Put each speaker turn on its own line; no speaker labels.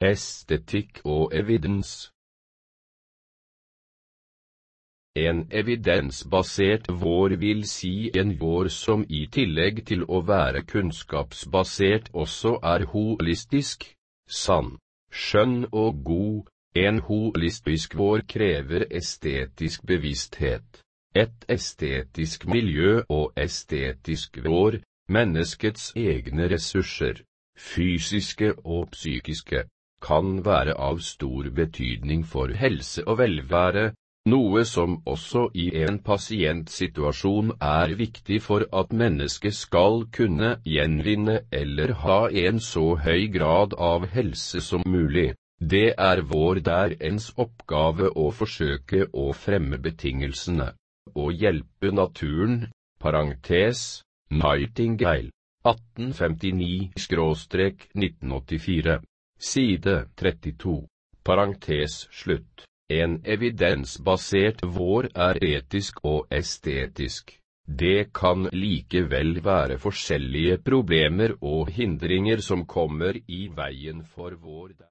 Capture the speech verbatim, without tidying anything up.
estetikk og evidens. En evidensbasert vår vil si en vår som i tillegg til å være kunnskapsbasert også er holistisk, sann, skjønn og god. En holistisk vår krever estetisk bevissthet, et estetisk miljø og estetisk vår, menneskets egne ressurser, fysiske og psykiske, kan være av stor betydning for helse og velvære, noe som også i en pasientsituasjon er viktig for at mennesket skal kunne gjenvinne eller ha en så høy grad av helse som mulig. Det er vår der ens oppgave å forsøke å fremme betingelsene, og hjelpe naturen, parentes, Nightingale, atten femtini til nitten åttifire, side trettito, parentes slutt. En evidensbasert vår er etisk og estetisk. Det kan likevel være forskjellige problemer og hindringer som kommer i veien for vår